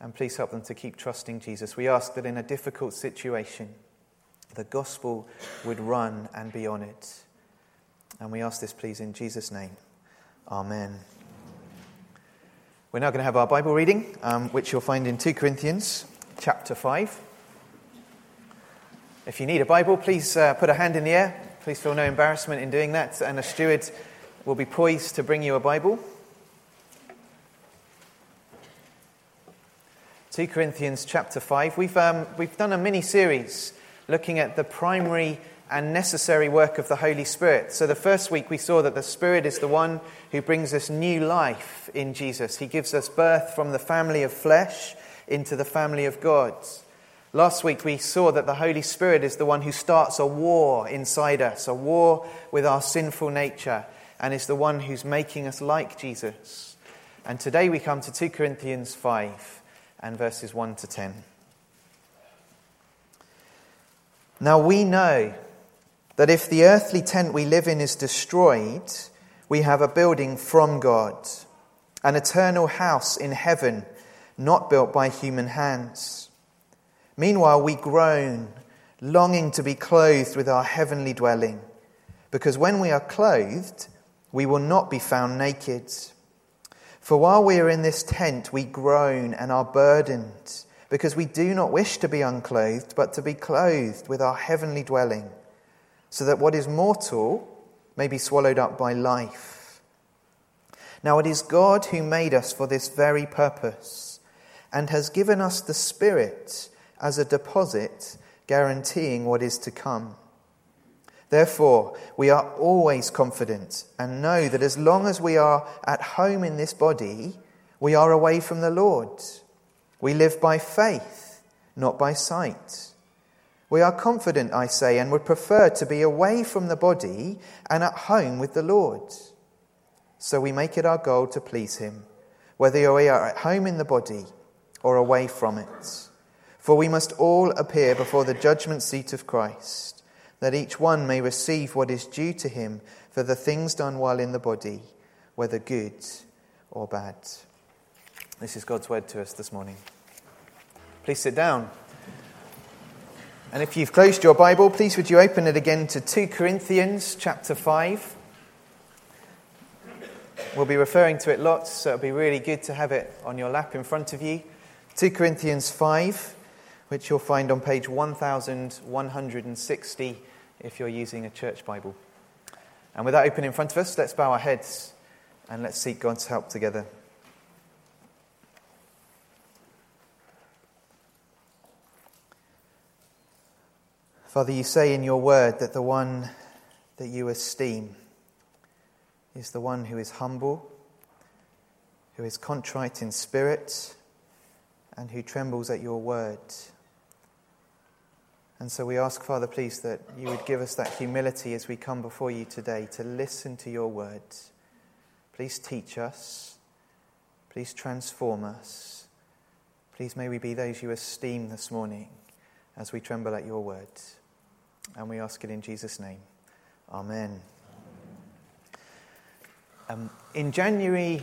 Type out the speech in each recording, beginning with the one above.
and please help them to keep trusting Jesus. We ask that in a difficult situation, the gospel would run and be honoured. And we ask this, please, in Jesus' name. Amen. We're now going to have our Bible reading, which you'll find in 2 Corinthians chapter 5. If you need a Bible, please put a hand in the air. Please feel no embarrassment in doing that, and a steward will be poised to bring you a Bible. 2 Corinthians chapter 5. We've done a mini-series looking at the primary and necessary work of the Holy Spirit. So the first week we saw that the Spirit is the one who brings us new life in Jesus. He gives us birth from the family of flesh into the family of God. Last week we saw that the Holy Spirit is the one who starts a war inside us, a war with our sinful nature, and is the one who's making us like Jesus. And today we come to 2 Corinthians 5 and verses 1 to 10. Now we know that if the earthly tent we live in is destroyed, we have a building from God, an eternal house in heaven, not built by human hands. Meanwhile, we groan, longing to be clothed with our heavenly dwelling, because when we are clothed, we will not be found naked. For while we are in this tent, we groan and are burdened, because we do not wish to be unclothed, but to be clothed with our heavenly dwelling, so that what is mortal may be swallowed up by life. Now it is God who made us for this very purpose, and has given us the Spirit as a deposit guaranteeing what is to come. Therefore, we are always confident and know that as long as we are at home in this body, we are away from the Lord. We live by faith, not by sight. We are confident, I say, and would prefer to be away from the body and at home with the Lord. So we make it our goal to please him, whether we are at home in the body or away from it. For we must all appear before the judgment seat of Christ, that each one may receive what is due to him for the things done while in the body, whether good or bad. This is God's word to us this morning. Please sit down. And if you've closed your Bible, please would you open it again to 2 Corinthians chapter 5. We'll be referring to it lots, so it'll be really good to have it on your lap in front of you. 2 Corinthians 5, which you'll find on page 1160 if you're using a church Bible. And with that open in front of us, let's bow our heads and let's seek God's help together. Father, you say in your word that the one that you esteem is the one who is humble, who is contrite in spirit, and who trembles at your word. And so we ask, Father, please, that you would give us that humility as we come before you today to listen to your word. Please teach us. Please transform us. Please may we be those you esteem this morning as we tremble at your word. And we ask it in Jesus' name. Amen. In January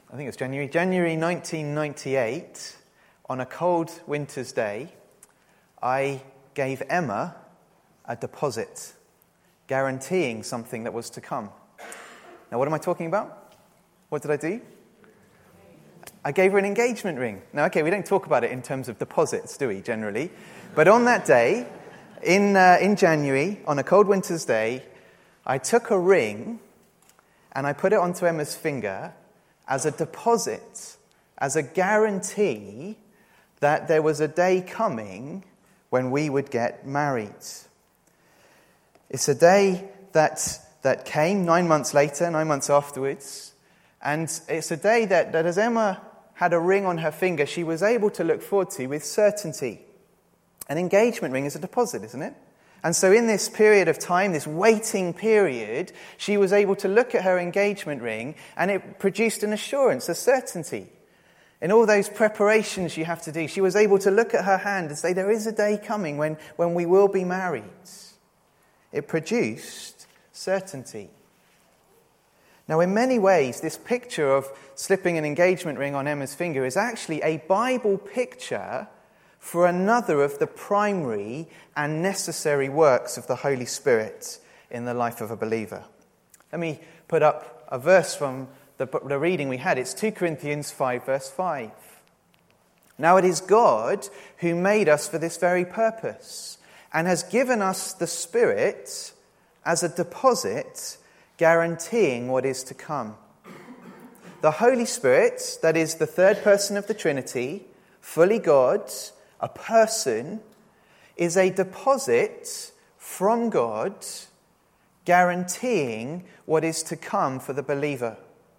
1998, on a cold winter's day, I gave Emma a deposit, guaranteeing something that was to come. Now, what am I talking about? What did I do? I gave her an engagement ring. Now, okay, we don't talk about it in terms of deposits, do we, generally? But on that day, in January, on a cold winter's day, I took a ring and I put it onto Emma's finger as a deposit, as a guarantee that there was a day coming when we would get married. It's a day that came 9 months later, 9 months afterwards, and it's a day that as Emma had a ring on her finger, she was able to look forward to with certainty. An engagement ring is a deposit, isn't it? And so in this period of time, this waiting period, she was able to look at her engagement ring and it produced an assurance, a certainty. In all those preparations you have to do, she was able to look at her hand and say, there is a day coming when we will be married. It produced certainty. Now, in many ways, this picture of slipping an engagement ring on Emma's finger is actually a Bible picture for another of the primary and necessary works of the Holy Spirit in the life of a believer. Let me put up a verse from the reading we had. It's 2 Corinthians 5, verse 5. Now it is God who made us for this very purpose and has given us the Spirit as a deposit guaranteeing what is to come. The Holy Spirit, that is the third person of the Trinity, fully God, a person, is a deposit from God guaranteeing what is to come for the believer.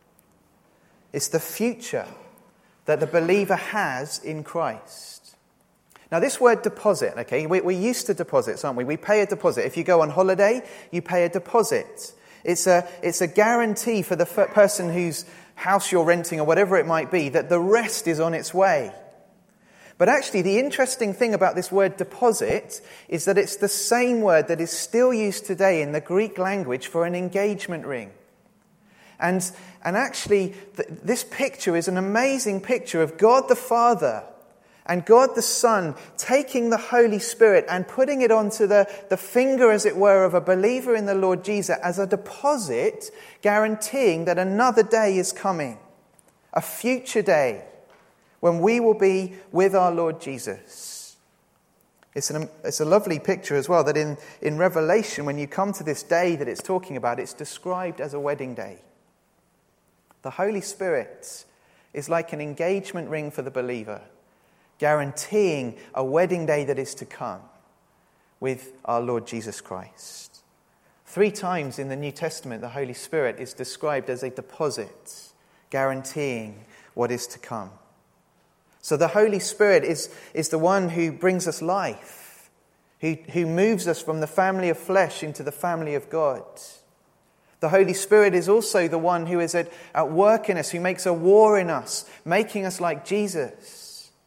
It's the future that the believer has in Christ. Now this word deposit, okay, we're used to deposits, aren't we? We pay a deposit. If you go on holiday, you pay a deposit. It's a guarantee for the person whose house you're renting or whatever it might be that the rest is on its way. But actually, the interesting thing about this word deposit is that it's the same word that is still used today in the Greek language for an engagement ring. And actually, this picture is an amazing picture of God the Father and God the Son taking the Holy Spirit and putting it onto the finger, as it were, of a believer in the Lord Jesus as a deposit, guaranteeing that another day is coming, a future day when we will be with our Lord Jesus. It's a lovely picture as well, that in Revelation, when you come to this day that it's talking about, it's described as a wedding day. The Holy Spirit is like an engagement ring for the believer, guaranteeing a wedding day that is to come with our Lord Jesus Christ. 3 times in the New Testament, the Holy Spirit is described as a deposit, guaranteeing what is to come. So the Holy Spirit is the one who brings us life, who moves us from the family of flesh into the family of God. The Holy Spirit is also the one who is at work in us, who makes a war in us, making us like Jesus.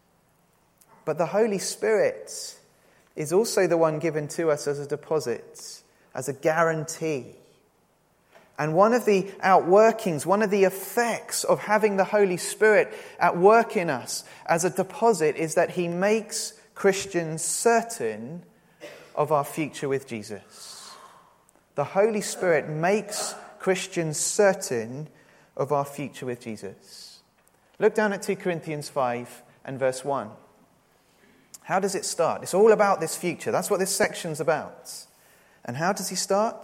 But the Holy Spirit is also the one given to us as a deposit, as a guarantee. And one of the outworkings, one of the effects of having the Holy Spirit at work in us as a deposit is that he makes Christians certain of our future with Jesus. The Holy Spirit makes Christians certain of our future with Jesus. Look down at 2 Corinthians 5 and verse 1. How does it start? It's all about this future. That's what this section's about. And how does he start?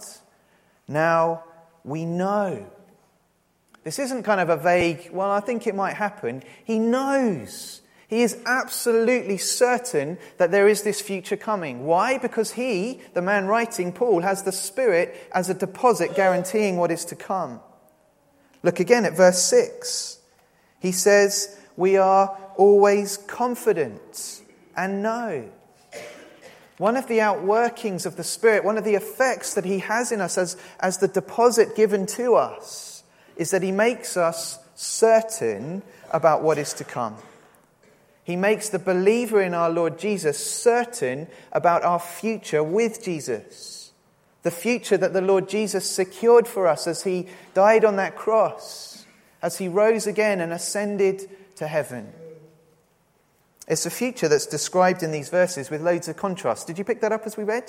Now we know. This isn't kind of a vague, well, I think it might happen. He knows. He is absolutely certain that there is this future coming. Why? Because he, the man writing, Paul, has the Spirit as a deposit guaranteeing what is to come. Look again at verse 6. He says, we are always confident and know. One of the outworkings of the Spirit, one of the effects that he has in us as the deposit given to us, is that he makes us certain about what is to come. He makes the believer in our Lord Jesus certain about our future with Jesus. The future that the Lord Jesus secured for us as he died on that cross, as he rose again and ascended to heaven. It's a future that's described in these verses with loads of contrast. Did you pick that up as we read?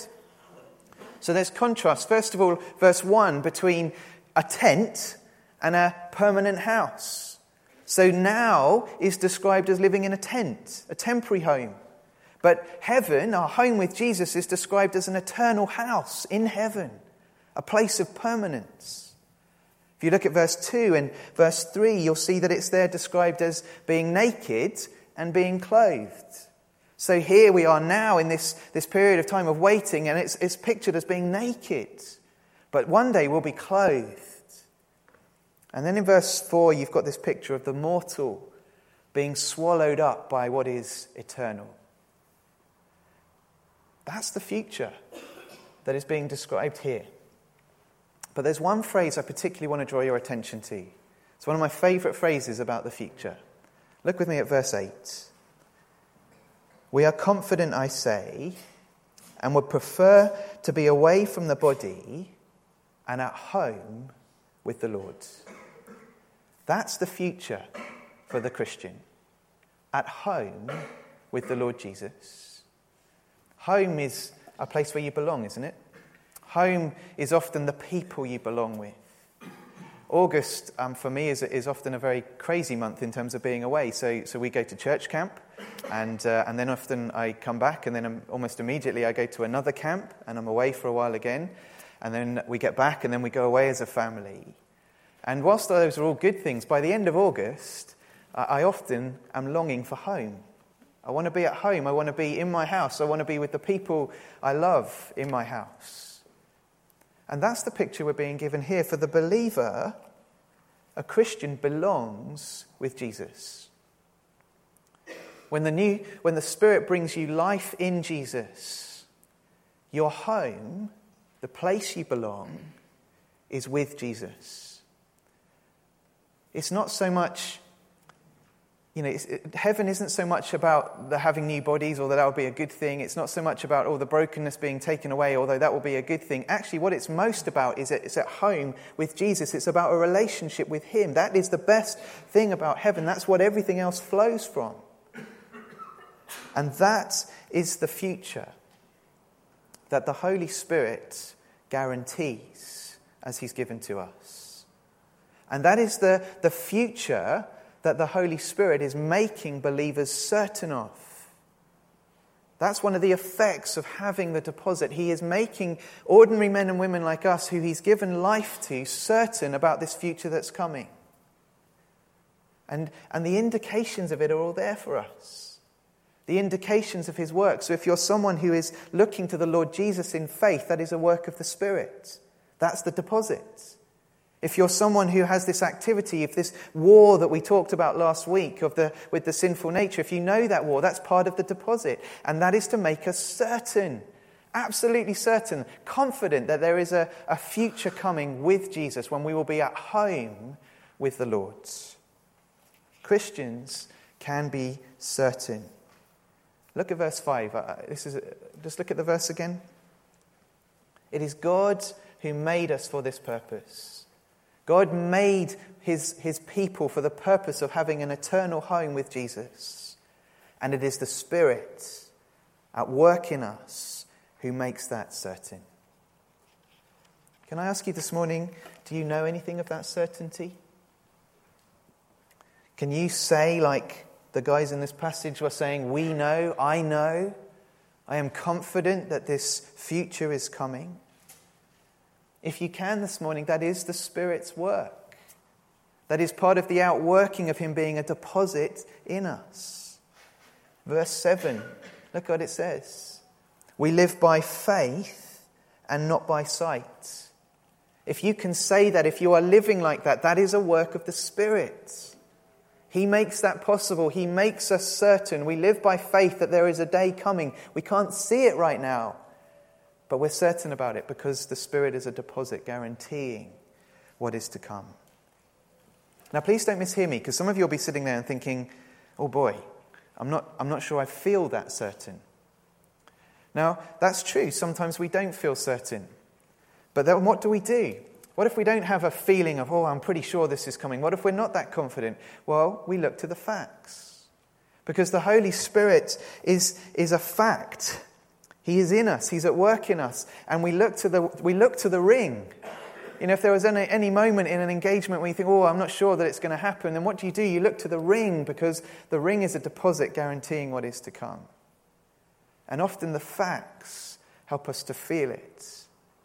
So there's contrast. First of all, verse 1, between a tent and a permanent house. So now is described as living in a tent, a temporary home. But heaven, our home with Jesus, is described as an eternal house in heaven, a place of permanence. If you look at verse 2 and verse 3, you'll see that it's there described as being naked and being clothed. So here we are now in this period of time of waiting, and it's pictured as being naked. But one day we'll be clothed. And then in verse 4, you've got this picture of the mortal being swallowed up by what is eternal. That's the future that is being described here. But there's one phrase I particularly want to draw your attention to. It's one of my favourite phrases about the future. Look with me at verse 8. We are confident, I say, and would prefer to be away from the body and at home with the Lord. That's the future for the Christian. At home with the Lord Jesus. Home is a place where you belong, isn't it? Home is often the people you belong with. August, for me, is often a very crazy month in terms of being away. So we go to church camp, and then often I come back, and then almost immediately I go to another camp, and I'm away for a while again. And then we get back, and then we go away as a family. And whilst those are all good things, by the end of August, I often am longing for home. I want to be at home. I want to be in my house. I want to be with the people I love in my house. And that's the picture we're being given here. For the believer, a Christian belongs with Jesus. When the Spirit brings you life in Jesus, your home, the place you belong, is with Jesus. It's not so much, heaven isn't so much about the having new bodies, although that would be a good thing. It's not so much about all the brokenness being taken away, although that will be a good thing. Actually, what it's most about is it's at home with Jesus. It's about a relationship with him. That is the best thing about heaven. That's what everything else flows from. And that is the future that the Holy Spirit guarantees as he's given to us. And that is the future that the Holy Spirit is making believers certain of. That's one of the effects of having the deposit. He is making ordinary men and women like us, who he's given life to, certain about this future that's coming. And the indications of it are all there for us. The indications of his work. So if you're someone who is looking to the Lord Jesus in faith, that is a work of the Spirit. That's the deposit. If you're someone who has this activity, if this war that we talked about last week with the sinful nature, if you know that war, that's part of the deposit. And that is to make us certain, absolutely certain, confident that there is a future coming with Jesus when we will be at home with the Lord. Christians can be certain. Look at verse 5. Just look at the verse again. It is God who made us for this purpose. God made his people for the purpose of having an eternal home with Jesus. And it is the Spirit at work in us who makes that certain. Can I ask you this morning, do you know anything of that certainty? Can you say, like the guys in this passage were saying, we know, I am confident that this future is coming? If you can this morning, that is the Spirit's work. That is part of the outworking of him being a deposit in us. Verse 7, look what it says. We live by faith and not by sight. If you can say that, if you are living like that, that is a work of the Spirit. He makes that possible. He makes us certain. We live by faith that there is a day coming. We can't see it right now. But we're certain about it because the Spirit is a deposit guaranteeing what is to come. Now, please don't mishear me, because some of you will be sitting there and thinking, oh boy, I'm not sure I feel that certain. Now, that's true. Sometimes we don't feel certain. But then what do we do? What if we don't have a feeling of, I'm pretty sure this is coming? What if we're not that confident? Well, we look to the facts. Because the Holy Spirit is a fact. He is in us. He's at work in us. And we look to the ring. If there was any moment in an engagement where you think, I'm not sure that it's going to happen, then what do? You look to the ring, because the ring is a deposit guaranteeing what is to come. And often the facts help us to feel it.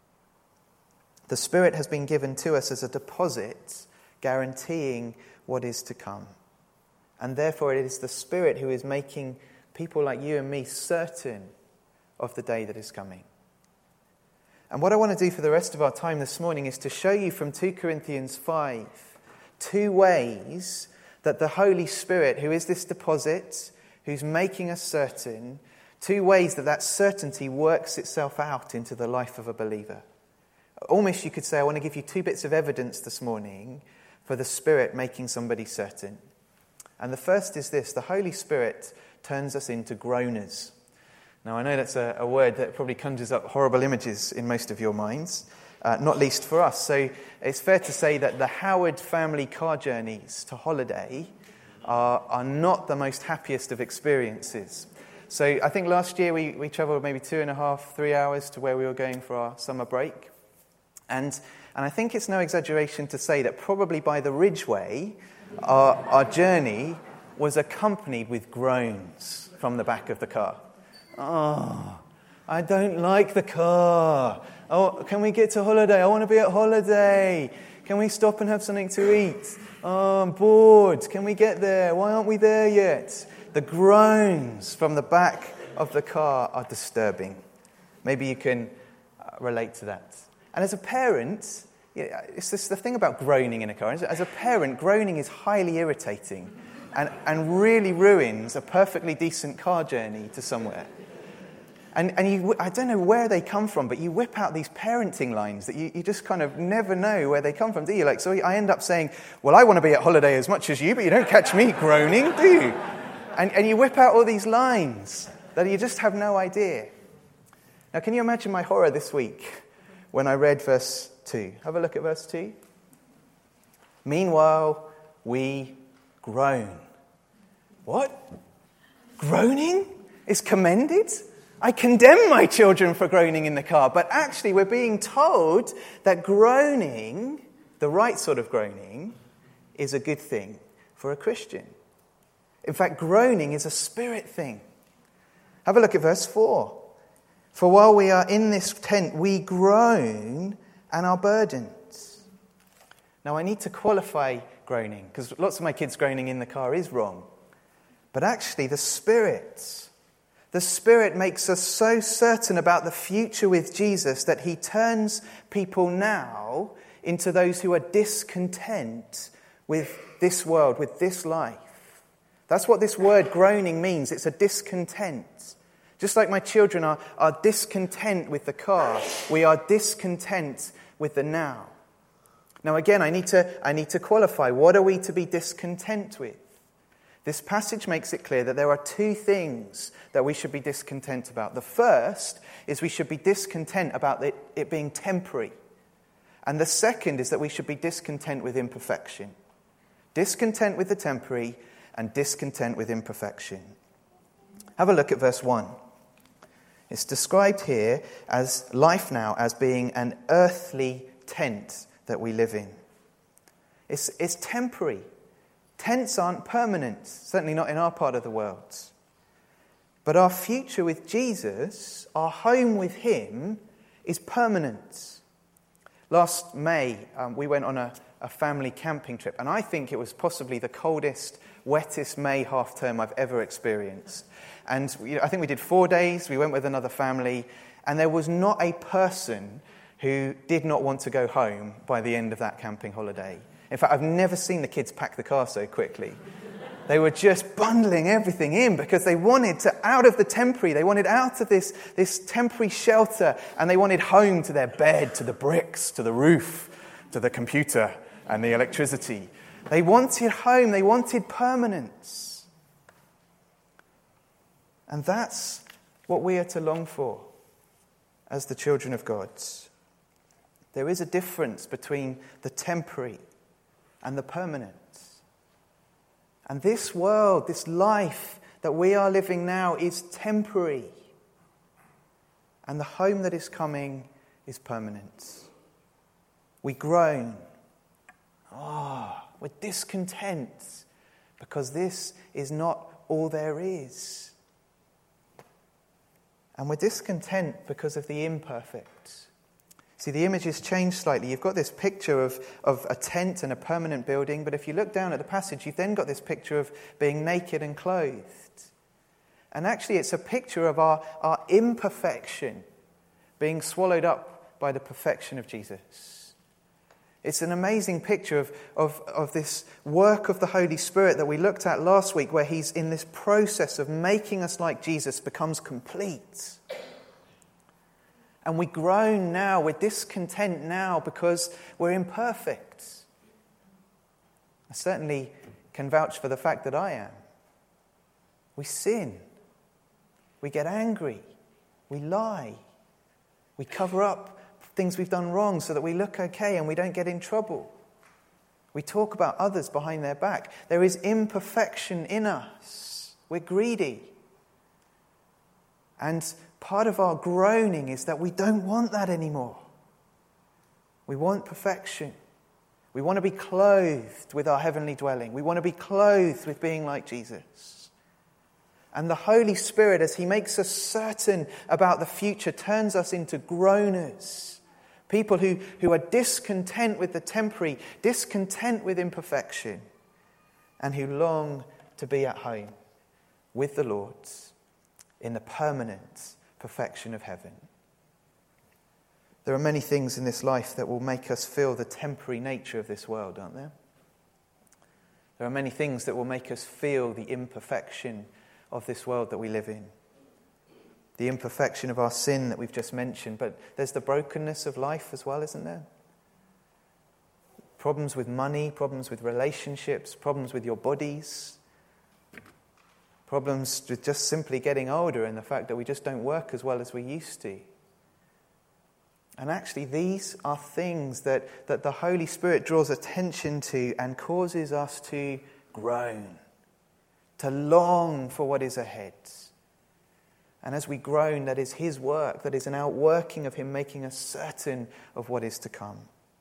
The Spirit has been given to us as a deposit guaranteeing what is to come. And therefore it is the Spirit who is making people like you and me certain of the day that is coming. And what I want to do for the rest of our time this morning is to show you from 2 Corinthians 5 two ways that the Holy Spirit, who is this deposit, who's making us certain, two ways that certainty works itself out into the life of a believer. Almost you could say, I want to give you two bits of evidence this morning for the Spirit making somebody certain. And the first is this: the Holy Spirit turns us into groaners. Now, I know that's a word that probably conjures up horrible images in most of your minds, not least for us. So it's fair to say that the Howard family car journeys to holiday are not the most happiest of experiences. So I think last year we travelled maybe 2.5, 3 hours to where we were going for our summer break. And I think it's no exaggeration to say that probably by the Ridgeway, our journey was accompanied with groans from the back of the car. Oh, I don't like the car. Oh, can we get to holiday? I want to be at holiday. Can we stop and have something to eat? Oh, I'm bored. Can we get there? Why aren't we there yet? The groans from the back of the car are disturbing. Maybe you can relate to that. And as a parent, it's this the thing about groaning in a car. As a parent, groaning is highly irritating and really ruins a perfectly decent car journey to somewhere. And you, I don't know where they come from, but you whip out these parenting lines that you just kind of never know where they come from, do you? Like, so I end up saying, well, I want to be at holiday as much as you, but you don't catch me groaning, do you? And you whip out all these lines that you just have no idea. Now, can you imagine my horror this week when I read verse 2? Have a look at verse 2. Meanwhile, we groan. What? Groaning is commended? I condemn my children for groaning in the car. But actually, we're being told that groaning, the right sort of groaning, is a good thing for a Christian. In fact, groaning is a spirit thing. Have a look at verse 4. For while we are in this tent, we groan and are burdened. Now, I need to qualify groaning, because lots of my kids groaning in the car is wrong. But actually, the Spirit makes us so certain about the future with Jesus that he turns people now into those who are discontent with this world, with this life. That's what this word groaning means. It's a discontent. Just like my children are discontent with the car, we are discontent with the now. Now again, I need to qualify. What are we to be discontent with? This passage makes it clear that there are two things that we should be discontent about. The first is we should be discontent about it being temporary. And the second is that we should be discontent with imperfection. Discontent with the temporary and discontent with imperfection. Have a look at verse 1. It's described here as life now as being an earthly tent that we live in. It's temporary. Tents aren't permanent, certainly not in our part of the world. But our future with Jesus, our home with him, is permanent. Last May, we went on a family camping trip, and I think it was possibly the coldest, wettest May half-term I've ever experienced. And I think we did 4 days, we went with another family, and there was not a person who did not want to go home by the end of that camping holiday. In fact, I've never seen the kids pack the car so quickly. They were just bundling everything in because they wanted out of the temporary. They wanted out of this temporary shelter, and they wanted home to their bed, to the bricks, to the roof, to the computer and the electricity. They wanted home. They wanted permanence. And that's what we are to long for as the children of God. There is a difference between the temporary and the permanent. And this world, this life that we are living now is temporary. And the home that is coming is permanent. We groan. We're discontent because this is not all there is. And we're discontent because of the imperfect. See, the image has changed slightly. You've got this picture of a tent and a permanent building, but if you look down at the passage, you've then got this picture of being naked and clothed. And actually, it's a picture of our imperfection being swallowed up by the perfection of Jesus. It's an amazing picture of this work of the Holy Spirit that we looked at last week, where he's in this process of making us like Jesus becomes complete. And we groan now, we're discontent now because we're imperfect. I certainly can vouch for the fact that I am. We sin. We get angry. We lie. We cover up things we've done wrong so that we look okay and we don't get in trouble. We talk about others behind their back. There is imperfection in us. We're greedy. And part of our groaning is that we don't want that anymore. We want perfection. We want to be clothed with our heavenly dwelling. We want to be clothed with being like Jesus. And the Holy Spirit, as he makes us certain about the future, turns us into groaners. People who are discontent with the temporary, discontent with imperfection, and who long to be at home with the Lord in the permanent perfection of heaven. There are many things in this life that will make us feel the temporary nature of this world, aren't there? There are many things that will make us feel the imperfection of this world that we live in. The imperfection of our sin that we've just mentioned, but there's the brokenness of life as well, isn't there? Problems with money, problems with relationships, problems with your bodies, problems with just simply getting older and the fact that we just don't work as well as we used to. And actually, these are things that the Holy Spirit draws attention to and causes us to groan, to long for what is ahead. And as we groan, that is his work, that is an outworking of him making us certain of what is to come.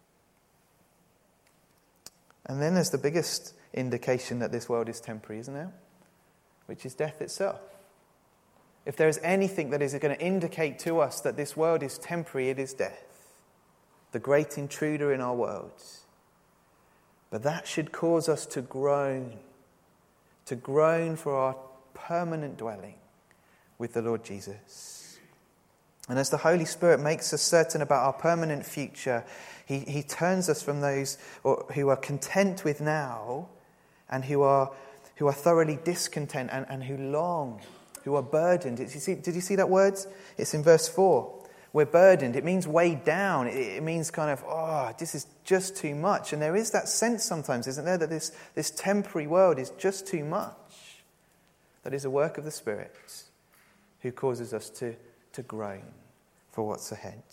And then there's the biggest indication that this world is temporary, isn't there? Which is death itself. If there is anything that is going to indicate to us that this world is temporary, it is death, the great intruder in our world. But that should cause us to groan for our permanent dwelling with the Lord Jesus. And as the Holy Spirit makes us certain about our permanent future, he turns us from those who are content with now and who are thoroughly discontent and who long, who are burdened. Did you see that word? It's in verse 4. We're burdened. It means weighed down. It means kind of, this is just too much. And there is that sense sometimes, isn't there, that this temporary world is just too much. That is a work of the Spirit who causes us to groan for what's ahead.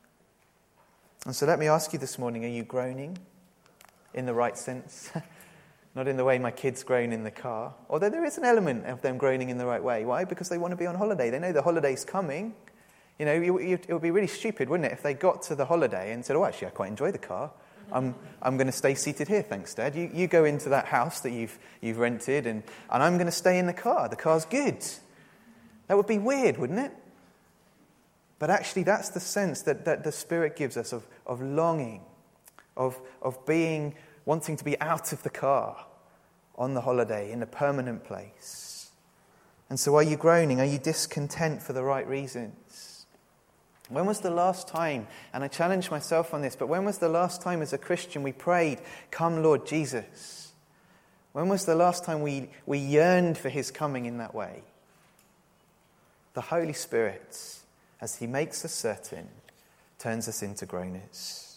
And so let me ask you this morning, are you groaning in the right sense? Not in the way my kids groan in the car. Although there is an element of them groaning in the right way. Why? Because they want to be on holiday. They know the holiday's coming. You know, it would be really stupid, wouldn't it, if they got to the holiday and said, actually, I quite enjoy the car. I'm going to stay seated here, thanks, Dad. You go into that house that you've rented and I'm going to stay in the car. The car's good. That would be weird, wouldn't it? But actually, that's the sense that the Spirit gives us of longing, of wanting to be out of the car on the holiday in a permanent place. And so are you groaning? Are you discontent for the right reasons? When was the last time, and I challenge myself on this, but when was the last time as a Christian we prayed, "Come, Lord Jesus"? When was the last time we yearned for his coming in that way? The Holy Spirit, as he makes us certain, turns us into groaners.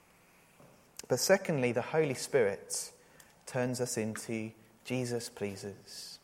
But secondly, the Holy Spirit turns us into Jesus pleasers.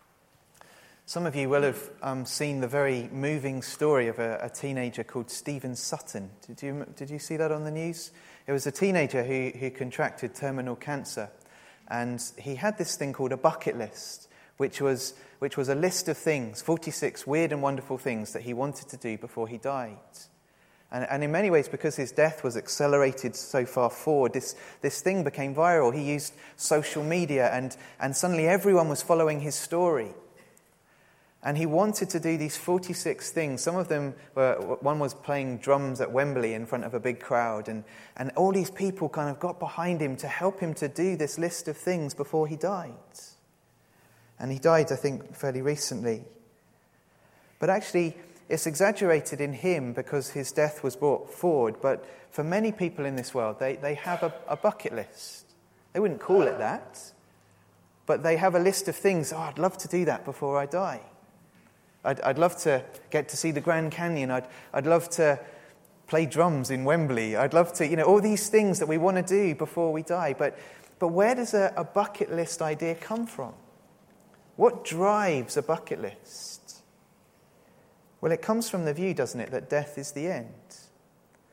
Some of you will have seen the very moving story of a teenager called Stephen Sutton. Did you see that on the news? It was a teenager who contracted terminal cancer, and he had this thing called a bucket list, which was a list of things, 46 weird and wonderful things that he wanted to do before he died. And in many ways, because his death was accelerated so far forward, this thing became viral. He used social media and suddenly everyone was following his story. And he wanted to do these 46 things. Some of them one was playing drums at Wembley in front of a big crowd. And all these people kind of got behind him to help him to do this list of things before he died. And he died, I think, fairly recently. But actually, it's exaggerated in him because his death was brought forward. But for many people in this world, they have a bucket list. They wouldn't call it that. But they have a list of things. I'd love to do that before I die. I'd love to get to see the Grand Canyon. I'd love to play drums in Wembley. I'd love to, all these things that we want to do before we die. But where does a bucket list idea come from? What drives a bucket list? Well, it comes from the view, doesn't it, that death is the end.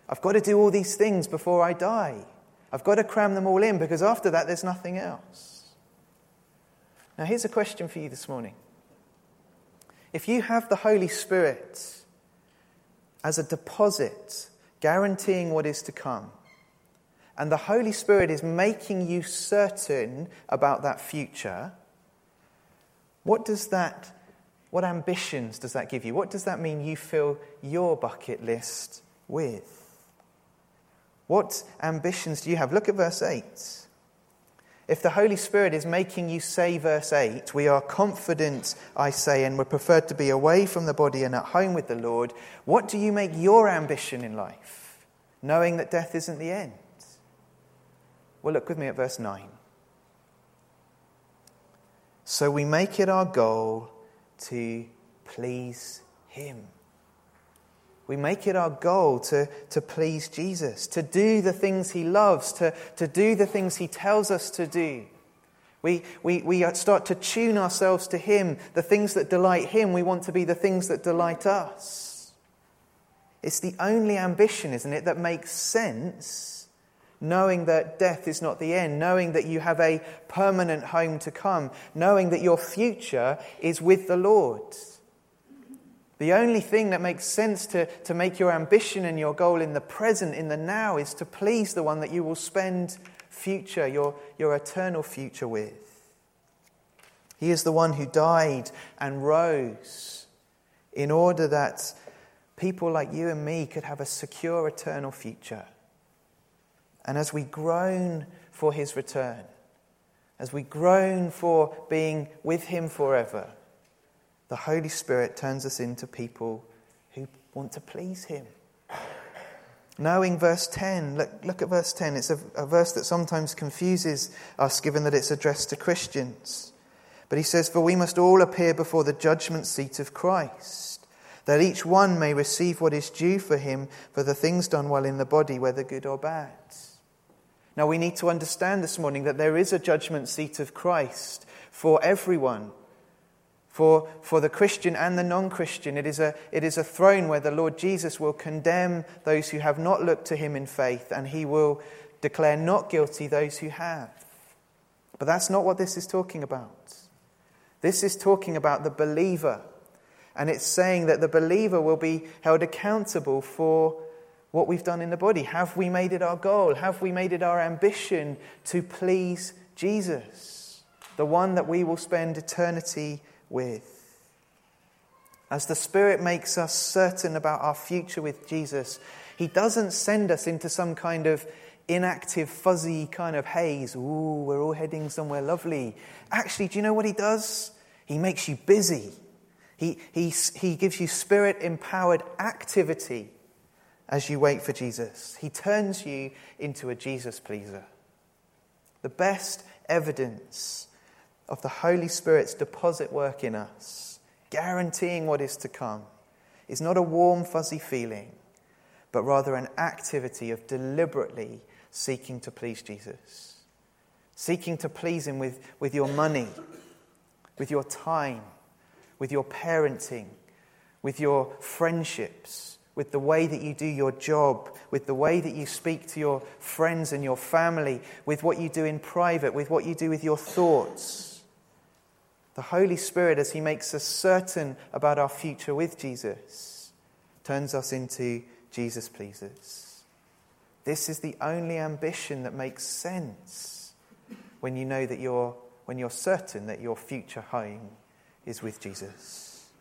I've got to do all these things before I die. I've got to cram them all in because after that there's nothing else. Now here's a question for you this morning. If you have the Holy Spirit as a deposit guaranteeing what is to come, and the Holy Spirit is making you certain about that future, what ambitions does that give you? What does that mean you fill your bucket list with? What ambitions do you have? Look at verse 8. If the Holy Spirit is making you say verse 8, we are confident, I say, and would prefer to be away from the body and at home with the Lord. What do you make your ambition in life, knowing that death isn't the end? Well, look with me at verse 9. So we make it our goal to please him. We make it our goal to please Jesus, to do the things he loves, to do the things he tells us to do. We start to tune ourselves to him. The things that delight him, we want to be the things that delight us. It's the only ambition, isn't it, that makes sense, knowing that death is not the end, knowing that you have a permanent home to come, knowing that your future is with the Lord. The only thing that makes sense to make your ambition and your goal in the present, in the now, is to please the one that you will spend future, your eternal future with. He is the one who died and rose in order that people like you and me could have a secure eternal future. And as we groan for his return, as we groan for being with him forever, the Holy Spirit turns us into people who want to please him. Knowing verse 10, look at verse 10. It's a verse that sometimes confuses us given that it's addressed to Christians. But he says, "For we must all appear before the judgment seat of Christ, that each one may receive what is due for him for the things done while in the body, whether good or bad." Now we need to understand this morning that there is a judgment seat of Christ for everyone. For the Christian and the non-Christian, it is a throne where the Lord Jesus will condemn those who have not looked to him in faith, and he will declare not guilty those who have. But that's not what this is talking about. This is talking about the believer, and it's saying that the believer will be held accountable for what we've done in the body. Have we made it our goal? Have we made it our ambition to please Jesus, the one that we will spend eternity with? As the Spirit makes us certain about our future with Jesus, he doesn't send us into some kind of inactive, fuzzy kind of haze. Ooh, we're all heading somewhere lovely. Actually, do you know what he does? He makes you busy. He gives you Spirit-empowered activity as you wait for Jesus. He turns you into a Jesus pleaser. The best evidence of the Holy Spirit's deposit work in us, guaranteeing what is to come, is not a warm, fuzzy feeling, but rather an activity of deliberately seeking to please Jesus. Seeking to please him with your money, with your time, with your parenting, with your friendships, with the way that you do your job, with the way that you speak to your friends and your family, with what you do in private, with what you do with your thoughts. The Holy Spirit, as he makes us certain about our future with Jesus, turns us into Jesus pleasers. This is the only ambition that makes sense when you know that when you're certain that your future home is with Jesus.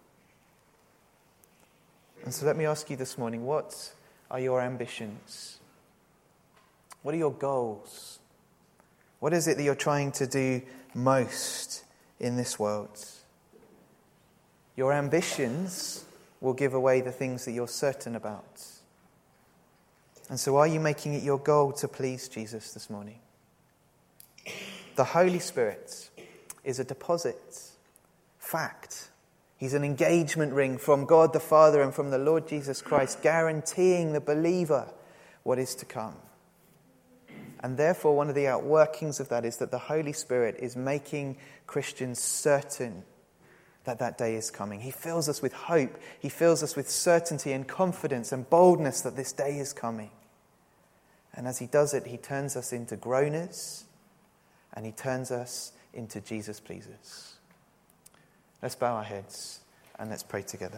And so let me ask you this morning, what are your ambitions? What are your goals? What is it that you're trying to do most in this world? Your ambitions will give away the things that you're certain about. And so are you making it your goal to please Jesus this morning? The Holy Spirit is a deposit. Fact. He's an engagement ring from God the Father and from the Lord Jesus Christ, guaranteeing the believer what is to come. And therefore, one of the outworkings of that is that the Holy Spirit is making Christians certain that day is coming. He fills us with hope. He fills us with certainty and confidence and boldness that this day is coming. And as he does it, he turns us into groaners and he turns us into Jesus pleasers. Let's bow our heads and let's pray together.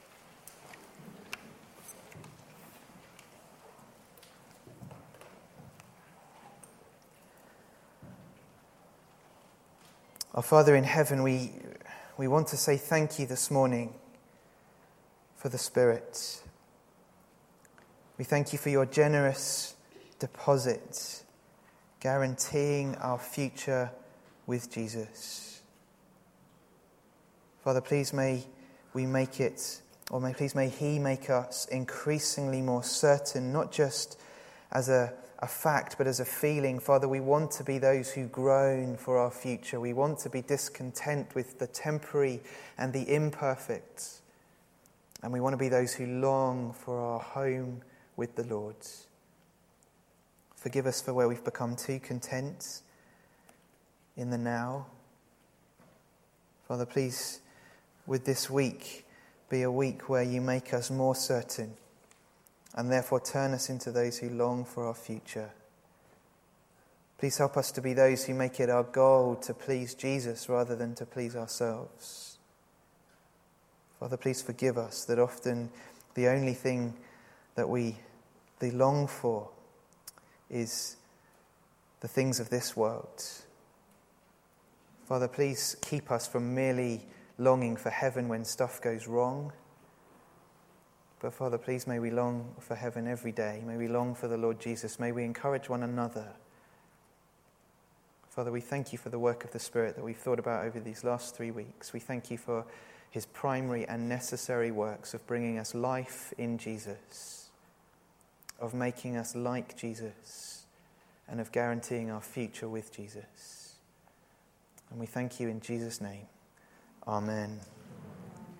Our Father in heaven, we want to say thank you this morning for the Spirit. We thank you for your generous deposit, guaranteeing our future with Jesus. Father, please may we make it, or please may he make us increasingly more certain, not just as a fact, but as a feeling. Father, we want to be those who groan for our future. We want to be discontent with the temporary and the imperfect. And we want to be those who long for our home with the Lord. Forgive us for where we've become too content in the now. Father, please, would this week be a week where you make us more certain and therefore turn us into those who long for our future. Please help us to be those who make it our goal to please Jesus rather than to please ourselves. Father, please forgive us that often the only thing that we long for is the things of this world. Father, please keep us from merely longing for heaven when stuff goes wrong. But Father, please may we long for heaven every day. May we long for the Lord Jesus. May we encourage one another. Father, we thank you for the work of the Spirit that we've thought about over these last 3 weeks. We thank you for his primary and necessary works of bringing us life in Jesus, of making us like Jesus, and of guaranteeing our future with Jesus. And we thank you in Jesus' name. Amen.